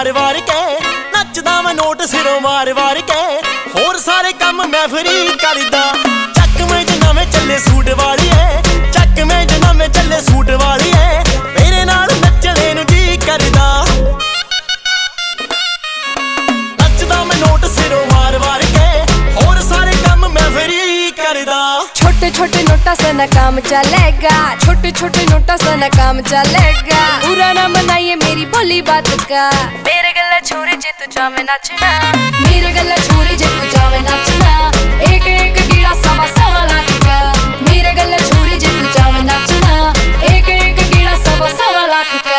वार के नचदा मैं नोट सिरों वार वार के होर सारे काम मैं फ्री करदा चक में जना में चले सूट वाली है चक में जना में चले सूट वाली है मेरे नाल नचने नूं जी करदा नचदा मैं नोट सिरों वार वार के होर सारे काम मैं फ्री करदा छोटे छोटे नोटा से ना काम चलेगा छोटे छोटे नोटा से ना काम चलेगा पूरा ना बनाइए मेरी बोली बात का मेरे गला छोरे जे तू जावे नाचना मेरे गला छोरे जे तू जावे नाचना एक एक कीड़ा सवा सवा लाख का मेरे गला छोरे जे तू जावे नाचना एक एक कीड़ा सवा सवा लाख का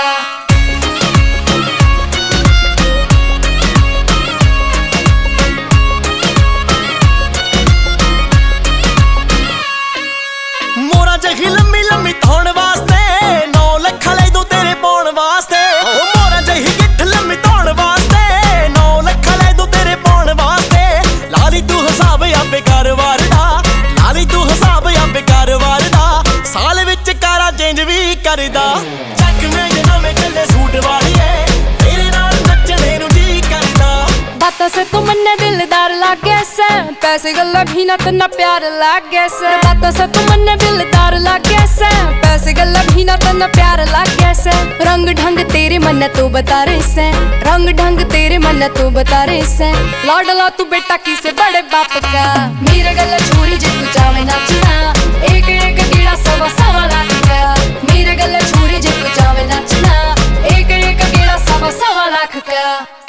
जही लम्मी लम्मी धौण वास्ते 9 लख ले दो तेरे पाउण वास्ते मोरा जही गिठ लम्मी धौण वास्ते 9 लख ले दो तेरे पाउण वास्ते लाली तू हिसाब आपे कारोबार दा लाली तू हिसाब आपे कारोबार दा साल विच कारा चेंज भी करदा चक में जना में चले सूट वाली है तेरे नाल नचने नूं जी करदा बातों से तू मन्ने दिलदार लागे से पैसे गल्ला भी ना तना प्यार लागे से बातों से तू मन्ने दिलदार लागे से पैसे गल्ला भी ना तना प्यार लागे से रंग ढंग तेरे मन तू बता रहे से रंग ढंग तेरे मन तू बता रहे से लौडला तू बेटा किसे बड़े बाप का मेरे गल्ला छोरी जे तू जावे नाचना एक एक कीड़ा सवा सवा लाख का मेरे गल्ला छोरी जे तू जावे नाचना एक एक कीड़ा सवा सवा लाख का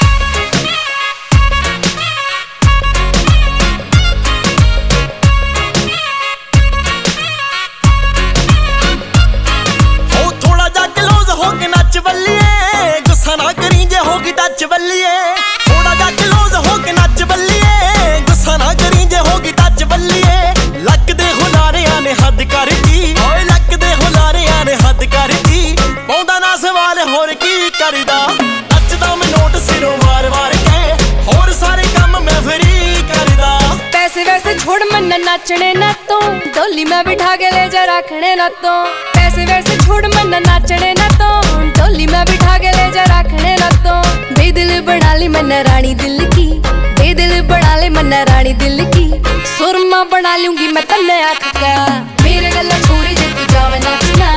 नच बल्लिए गुस्सा ना करी जे होगी टच बल्लिए थोड़ा जा क्लोज होके नच बल्लिए गुस्सा ना करी जे होगी टच बल्लिए लक दे हुलारियां ने हद कर दी ओए लक दे हुलारियां ने हद कर दी पौंदा ना सवाल होर की करदा नचदा मैं नोट सिरों वार वार के होर सारे काम मैं फ्री करदा पैसे वैसे छोड़ मन नाचने ना तो डोली में बिठा के ले जा रखने ना तो पैसे वैसे छोड़ मन नाचने ना तो डोली में बिठा के ले जा रखने ना तो बेदिल बना ली मन रानी दिल की बेदिल बना ले मन रानी दिल की सुरमा बना लूंगी मैं तन्ने आँख का मेरे गला छोरी जे तू जावे नाचना